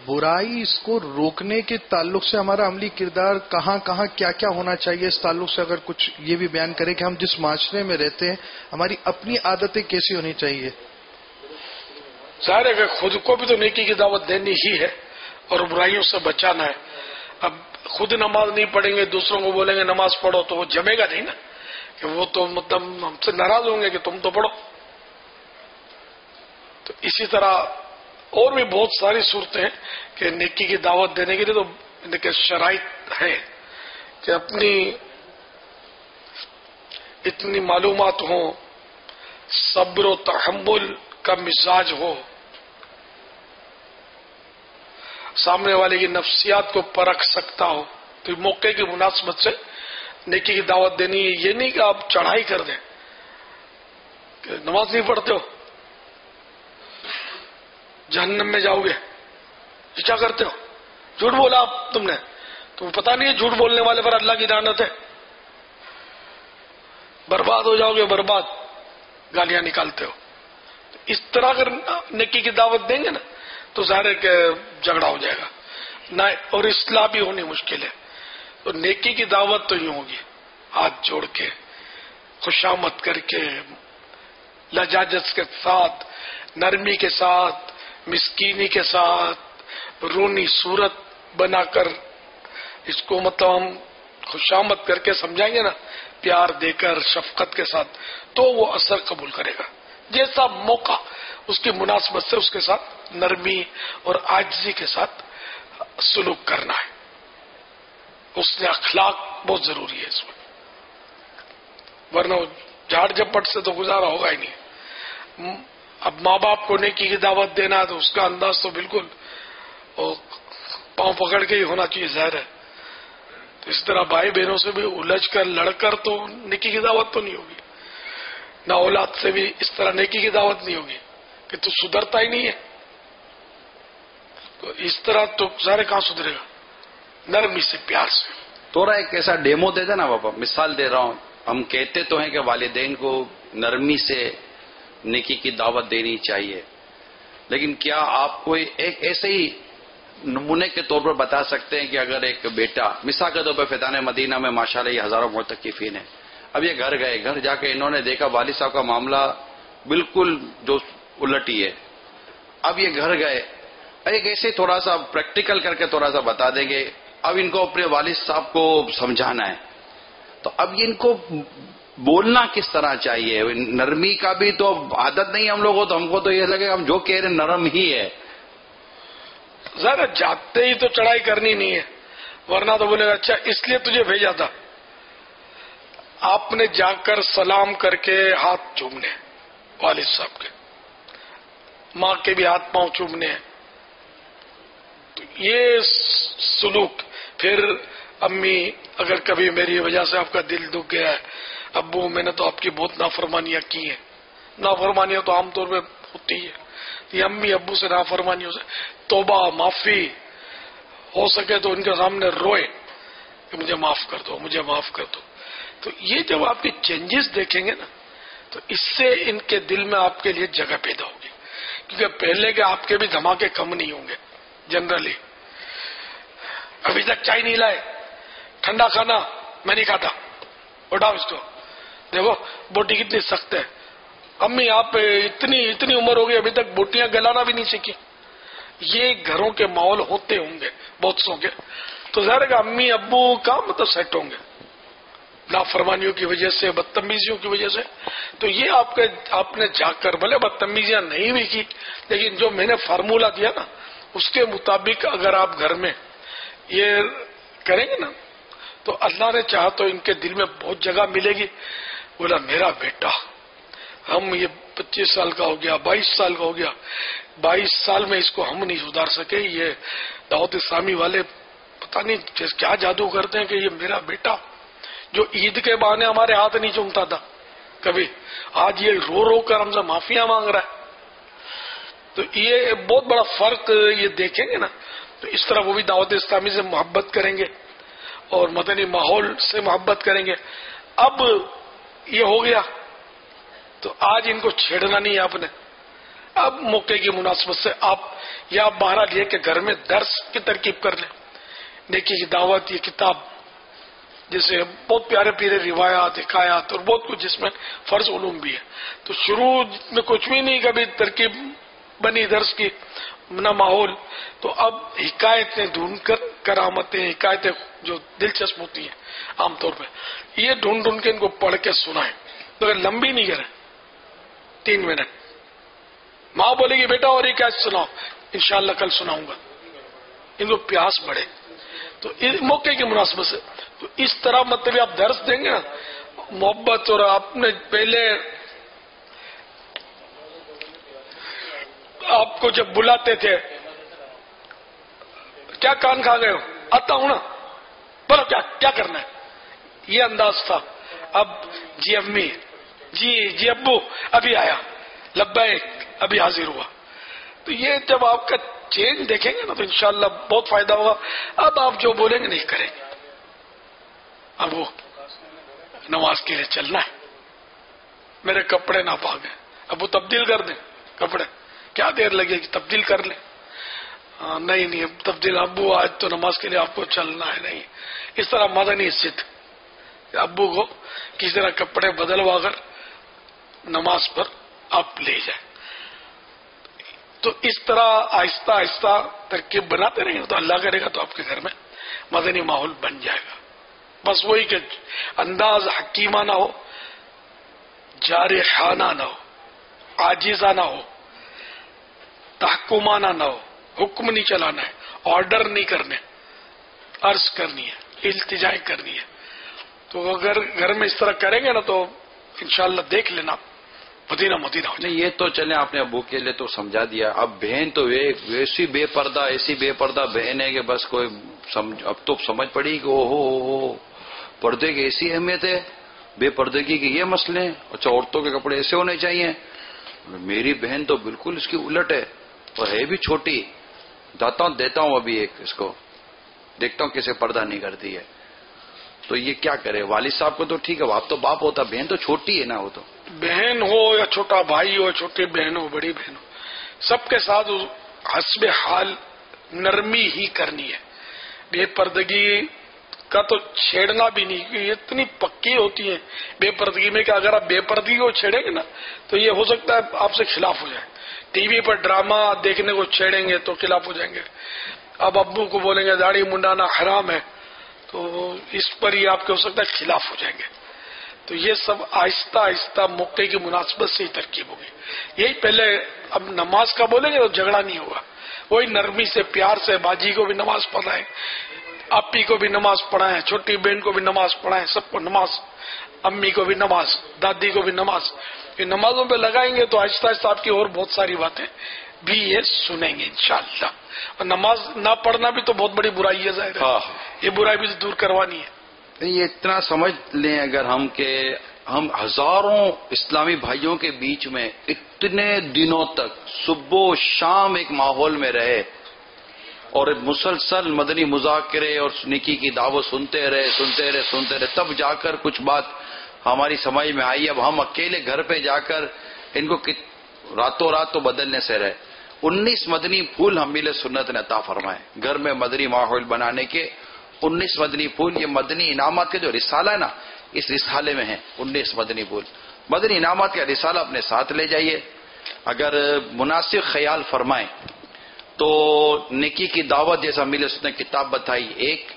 برائی اس کو روکنے کے تعلق سے ہمارا عملی کردار کہاں کہاں کیا کیا ہونا چاہیے، اس تعلق سے اگر کچھ یہ بھی بیان کریں کہ ہم جس معاشرے میں رہتے ہیں ہماری اپنی عادتیں کیسی ہونی چاہیے؟ ظاہر ہے کہ خود کو بھی تو نیکی کی دعوت دینی ہی ہے اور برائیوں سے بچانا ہے. اب خود نماز نہیں پڑھیں گے، دوسروں کو بولیں گے نماز پڑھو، تو وہ جمے گا نہیں نا، کہ وہ تو مطلب ہم سے ناراض ہوں گے کہ تم تو پڑھو. تو اسی طرح اور بھی بہت ساری صورتیں ہیں کہ نیکی کی دعوت دینے کے لیے تو شرائط ہیں کہ اپنی اتنی معلومات ہوں، صبر و تحمل کا مزاج ہو، سامنے والے کی نفسیات کو پرکھ سکتا ہو. تو موقع کی مناسبت سے نیکی کی دعوت دینی ہے. یہ نہیں کہ آپ چڑھائی کر دیں کہ نماز نہیں پڑھتے ہو جہنم میں جاؤ گے، یہ کیا کرتے ہو، جھوٹ بولا آپ تم نے، تمہیں پتا نہیں ہے جھوٹ بولنے والے پر اللہ کی لعنت ہے، برباد ہو جاؤ گے، برباد، گالیاں نکالتے ہو. اس طرح اگر نیکی کی دعوت دیں گے نا تو ظاہر ہے کہ جھگڑا ہو جائے گا نہ، اور اصلاح بھی ہونی مشکل ہے. تو نیکی کی دعوت تو یوں ہوگی، ہاتھ جوڑ کے، خوشامد کر کے، لجاجت کے ساتھ، نرمی کے ساتھ، مسکینی کے ساتھ، رونی صورت بنا کر اس کو مطلب ہم خوشامد کر کے سمجھائیں گے نا، پیار دے کر، شفقت کے ساتھ، تو وہ اثر قبول کرے گا. جیسا موقع اس کی مناسبت سے اس کے ساتھ نرمی اور عاجزی کے ساتھ سلوک کرنا ہے. اس نے اخلاق بہت ضروری ہے اس میں، ورنہ جھاڑ جھپٹ سے تو گزارا ہوگا ہی نہیں. اب ماں باپ کو نیکی کی دعوت دینا تو اس کا انداز تو بالکل پاؤں پکڑ کے ہی ہونا چاہیے، ظاہر ہے. تو اس طرح بھائی بہنوں سے بھی الجھ کر لڑ کر تو نیکی کی دعوت تو نہیں ہوگی، نہ اولاد سے بھی اس طرح نیکی کی دعوت نہیں ہوگی کہ تو سدھرتا ہی نہیں ہے. تو اس طرح تو سارے کہاں سدھرے گا، نرمی سے، پیار سے. تھوڑا ایک ایسا ڈیمو دے دینا بابا، مثال دے رہا ہوں. ہم کہتے تو ہیں کہ والدین کو نرمی سے نیکی کی دعوت دینی چاہیے، لیکن کیا آپ کوئی ایک ایسے ہی نمونے کے طور پر بتا سکتے ہیں کہ اگر ایک بیٹا، مثال کے طور پر فیضان مدینہ میں ماشاءاللہ یہ ہزاروں معتکفین ہیں، اب یہ گھر گئے، گھر جا کے انہوں نے دیکھا والد صاحب کا معاملہ بالکل جو الٹی ہے. اب یہ گھر گئے، ایک ایسے تھوڑا سا پریکٹیکل کر کے تھوڑا سا بتا دیں گے، اب ان کو اپنے والد صاحب کو سمجھانا ہے، تو اب ان کو بولنا کس طرح چاہیے؟ نرمی کا بھی تو عادت نہیں ہم لوگوں، تو ہم کو تو یہ لگے ہم جو کہہ رہے ہیں نرم ہی ہے. ذرا جاتے ہی تو چڑھائی کرنی نہیں ہے، ورنہ تو بولے گا اچھا اس لیے تجھے بھیجا تھا. آپ نے جا کر سلام کر کے ہاتھ چومنے والد صاحب کے، ماں کے بھی ہاتھ پاؤں چومنے ہیں. تو یہ سلوک. پھر امی اگر کبھی میری وجہ سے آپ کا دل دکھ گیا ہے، ابو میں نے تو آپ کی بہت نافرمانیاں کی ہیں. نافرمانیاں تو عام طور پہ ہوتی ہے، یہ امی ابو سے نافرمانیوں سے توبہ، معافی، ہو سکے تو ان کے سامنے روئے کہ مجھے معاف کر دو، مجھے معاف کر دو. تو یہ جب آپ کی چینجز دیکھیں گے نا تو اس سے ان کے دل میں آپ کے لیے جگہ پیدا ہوگی، کیونکہ پہلے کے آپ کے بھی دھماکے کم نہیں ہوں گے. جنرلی ابھی تک چائے نہیں لائے، ٹھنڈا کھانا میں نہیں کھاتا، اٹھاؤ اس کو، دیکھو بوٹی کتنی سخت ہے. امی آپ اتنی عمر ہو گئی ابھی تک بوٹیاں گلانا بھی نہیں سیکھی. یہ گھروں کے ماحول ہوتے ہوں گے بہت سو کے، تو ظاہر ہے کہ امی ابو کا مطلب سیٹ ہوں گے نافرمانیوں کی وجہ سے، بدتمیزیوں کی وجہ سے. تو یہ آپ نے جا کر بھلے بدتمیزیاں نہیں بھی کی، لیکن جو میں نے فارمولہ دیا نا اس کے مطابق اگر آپ گھر میں یہ کریں گے نا تو اللہ نے چاہا تو ان کے دل میں بہت جگہ ملے گی. بولا میرا بیٹا، ہم یہ 25 سال کا ہو گیا، 22 سال کا ہو گیا، 22 سال میں اس کو ہم نہیں سدھار سکے. یہ دعوت اسلامی والے پتہ نہیں کیا جادو کرتے ہیں کہ یہ میرا بیٹا جو عید کے بہانے ہمارے ہاتھ نہیں چومتا تھا کبھی، آج یہ رو رو کر ہم سے معافیاں مانگ رہا ہے. تو یہ بہت بڑا فرق یہ دیکھیں گے نا تو اس طرح وہ بھی دعوت اسلامی سے محبت کریں گے اور مدنی ماحول سے محبت کریں گے. اب یہ ہو گیا تو آج ان کو چھیڑنا نہیں ہے آپ نے، اب موقع کی مناسبت سے آپ یا بہرحال یہ کہ گھر میں درس کی ترکیب کر لیں، نیکی کی دعوت، یہ کتاب جیسے بہت پیارے پیارے روایات، حکایات اور بہت کچھ جس میں فرض علوم بھی ہے. تو شروع میں کچھ بھی نہیں، کبھی ترکیب بنی درس کی نہ ماحول، تو اب حکایتیں ڈھونڈ کر، کرامتیں، حکایتیں جو دلچسپ ہوتی ہیں عام طور پہ، یہ ڈھونڈ کے ان کو پڑھ کے سنائیں. تو اگر لمبی نہیں کریں 3 منٹ، ماں بولے گی بیٹا اور یہ کیا سناؤ، انشاءاللہ کل سناؤں گا، ان کو پیاس بڑھے. تو اس موقع کی مناسبت سے تو اس طرح مطلب آپ درس دیں گے نا محبت. اور آپ نے پہلے آپ کو جب بلاتے تھے کیا کان کھا گئے ہو، آتا ہوں نا، بولو کیا کرنا ہے، یہ انداز تھا. اب جی امی، جی ابو ابھی آیا، لبیک ابھی حاضر ہوا. تو یہ جب آپ کا چینج دیکھیں گے نا تو انشاءاللہ بہت فائدہ ہوگا. اب آپ جو بولیں گے نہیں کریں گے. اب وہ نماز کے لیے چلنا ہے، میرے کپڑے نہ پاک ہیں، اب وہ تبدیل کر دیں کپڑے، کیا دیر لگے گی، تبدیل کر لیں. نہیں تبدیل، ابو آج تو نماز کے لیے آپ کو چلنا ہے. نہیں، اس طرح مدنی ضد، ابو کو کسی طرح کپڑے بدلوا کر نماز پر آپ لے جائیں. تو اس طرح آہستہ آہستہ ترکیب بناتے رہیں گے تو اللہ کرے گا تو آپ کے گھر میں مدنی ماحول بن جائے گا. بس وہی کہ انداز حکیمانہ ہو، جارحانہ نہ ہو، عاجزانہ ہو، تحکمانہ نہ ہو. حکم نہیں چلانا ہے، آرڈر نہیں کرنے، عرض کرنی ہے، التجائیں کرنی ہے. تو اگر گھر میں اس طرح کریں گے نا تو انشاءاللہ دیکھ لینا مدینہ ہو جائے. نہیں، یہ تو چلے آپ نے ابو کے لیے تو سمجھا دیا. اب بہن تو ایسی بے پردہ بہن ہے کہ بس کوئی اب تو سمجھ پڑی کہ اوہو پردے کی ایسی اہمیت ہے، بے پردگی کے یہ مسئلے ہیں. اچھا، عورتوں کے کپڑے ایسے ہونے چاہیے. میری بہن تو بالکل اس کی الٹ ہے اور ہے بھی چھوٹی. دیتا ہوں ابھی ایک، اس کو دیکھتا ہوں کیسے پردہ نہیں کرتی ہے. تو یہ کیا کرے؟ والد صاحب کو تو ٹھیک ہے، آپ تو باپ ہوتا، بہن تو چھوٹی ہے نا. وہ تو بہن ہو یا چھوٹا بھائی ہو، چھوٹی بہن ہو، بڑی بہن ہو، سب کے ساتھ حسب حال نرمی ہی کرنی ہے. بے پردگی کا تو چھیڑنا بھی نہیں، یہ اتنی پکی ہوتی ہے بے پردگی میں کہ اگر آپ بے پردگی کو چھیڑیں گے نا تو یہ ہو سکتا ہے آپ سے خلاف ہو جائے. ٹی وی پر ڈرامہ دیکھنے کو چھیڑیں گے تو خلاف ہو جائیں گے. اب ابو کو بولیں گے داڑھی منڈانا حرام ہے تو اس پر ہی آپ کے ہو سکتا ہے خلاف ہو جائیں گے. تو یہ سب آہستہ آہستہ موقع کی مناسبت سے ہی ترکیب ہوگی. یہی پہلے اب نماز کا بولیں گے تو جھگڑا نہیں ہوگا. وہی نرمی سے، پیار سے، باجی کو بھی نماز پڑھائیں، آپی کو بھی نماز پڑھائیں، چھوٹی بہن کو بھی نماز پڑھائیں، سب کو نماز، امی کو بھی نماز، دادی کو بھی نماز. یہ نمازوں پہ لگائیں گے تو آہستہ آہستہ آپ کی اور بہت ساری باتیں بھی یہ سنیں گے انشاءاللہ. اور نماز نہ پڑھنا بھی تو بہت بڑی برائی ہے، ظاہر ہے یہ برائی بھی دور کروانی ہے. یہ اتنا سمجھ لیں اگر ہم کہ ہم ہزاروں اسلامی بھائیوں کے بیچ میں اتنے دنوں تک صبح و شام ایک ماحول میں رہے اور مسلسل مدنی مذاکرے اور نیکی کی دعوت سنتے رہے تب جا کر کچھ بات ہماری سمجھ میں آئی. اب ہم اکیلے گھر پہ جا کر ان کو راتوں رات تو بدلنے سے رہے. 19 مدنی پھول ہم مل سنت نے عطا فرمائے گھر میں مدنی ماحول بنانے کے. 19 مدنی پھول، یہ مدنی انعامات کے جو رسالہ ہے نا، اس رسالے میں ہیں 19 مدنی پھول. مدنی انعامات کا رسالہ اپنے ساتھ لے جائیے. اگر مناسب خیال فرمائیں تو نیکی کی دعوت جیسا ملے اس نے کتاب بتائی 1،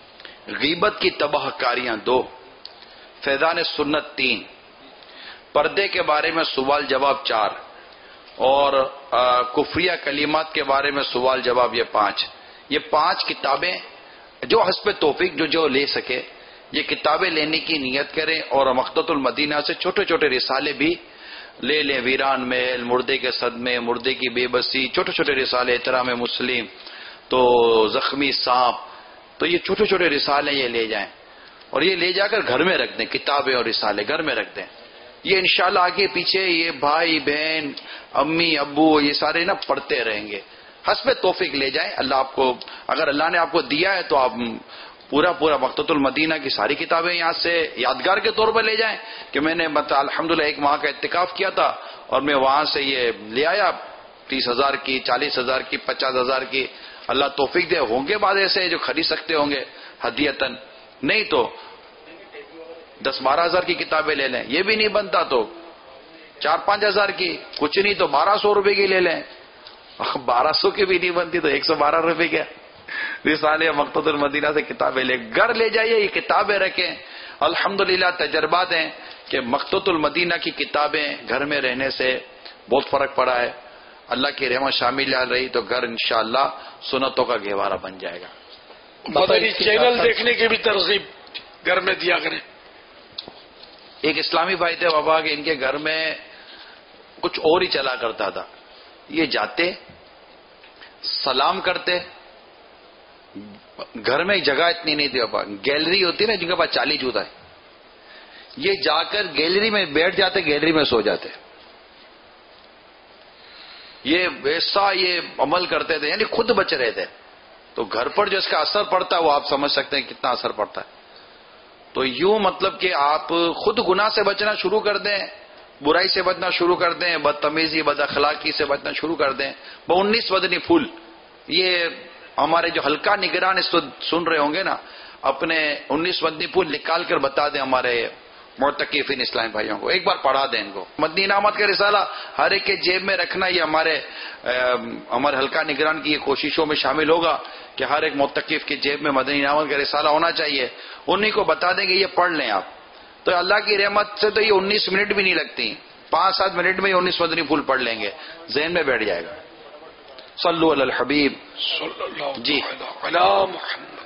غیبت کی تباہ کاریاں 2، فیضان سنت 3، پردے کے بارے میں سوال جواب 4، اور کفریہ کلمات کے بارے میں سوال جواب یہ 5. یہ 5 کتابیں جو حسب توفیق جو لے سکے یہ کتابیں لینے کی نیت کریں اور مقدۃ المدینہ سے چھوٹے چھوٹے رسالے بھی لے لیں. ویران محل، مردے کے صدمے، مردے کی بے بسی، چھوٹے چھوٹے رسالے، احترام مسلم، تو زخمی سانپ، تو یہ چھوٹے چھوٹے رسالے یہ لے جائیں اور یہ لے جا کر گھر میں رکھ دیں. کتابیں اور رسالے گھر میں رکھ دیں. یہ انشاءاللہ آگے پیچھے یہ بھائی بہن امی ابو یہ سارے نا پڑھتے رہیں گے. حسب توفیق لے جائیں. اللہ آپ کو، اگر اللہ نے آپ کو دیا ہے تو آپ پورا مقتۃ المدینہ کی ساری کتابیں یہاں سے یادگار کے طور پر لے جائیں کہ میں نے الحمدللہ ایک ماہ کا اعتکاف کیا تھا اور میں وہاں سے یہ لے آیا 30,000 کی 40,000 کی 50,000 کی. اللہ توفیق دے, ہوں گے بعد ایسے جو خرید سکتے ہوں گے ہدیتاً, نہیں تو 10-12 ہزار کی کتابیں لے لیں. یہ بھی نہیں بنتا تو 4-5 ہزار کی, کچھ نہیں تو 1200 روپے کی لے لیں. 1200 کی بھی نہیں بنتی تو 112 روپے کیا رسالے مقتۃ المدینہ سے کتابیں لے گھر لے جائیے, یہ کتابیں رکھیں. الحمدللہ تجربات ہیں کہ مقتۃ المدینہ کی کتابیں گھر میں رہنے سے بہت فرق پڑا ہے. اللہ کی رحمت شامل آ رہی تو گھر انشاءاللہ سنتوں کا گہوارہ بن جائے گا. مدنی چینل دیکھنے کی بھی ترغیب گھر میں دیا کریں. ایک اسلامی بھائی تھے بابا کہ ان کے گھر میں کچھ اور ہی چلا کرتا تھا. یہ جاتے سلام کرتے, گھر میں جگہ اتنی نہیں تھی بابا, گیلری ہوتی نا جن کے پاس 40 جوتا ہے, یہ جا کر گیلری میں بیٹھ جاتے, گیلری میں سو جاتے. یہ ویسا یہ عمل کرتے تھے, یعنی خود بچ رہے تھے. تو گھر پر جو اس کا اثر پڑتا ہے وہ آپ سمجھ سکتے ہیں کتنا اثر پڑتا ہے. تو یوں مطلب کہ آپ خود گناہ سے بچنا شروع کر دیں, برائی سے بچنا شروع کر دیں, بدتمیزی بد اخلاقی سے بچنا شروع کر دیں. 19 مدنی پھول, یہ ہمارے جو حلقہ نگران اس وقت سن رہے ہوں گے نا, اپنے 19 مدنی پھول نکال کر بتا دیں ہمارے معتکفین اسلامی بھائیوں کو, ایک بار پڑھا دیں ان کو. مدنی انعامات کا رسالہ ہر ایک کے جیب میں رکھنا, یہ ہمارے حلقہ نگران کی یہ کوششوں میں شامل ہوگا کہ ہر ایک معتکف کے جیب میں مدنی انعامات کا رسالہ ہونا چاہیے. انہیں کو بتا دیں کہ یہ پڑھ لیں آپ, تو اللہ کی رحمت سے تو یہ 19 منٹ بھی نہیں لگتی, 5-7 منٹ میں یہ 19 مدنی پھول پڑھ لیں گے, ذہن میں بیٹھ جائے گا. صلو علی الحبیب. صلی اللہ جی علی محمد.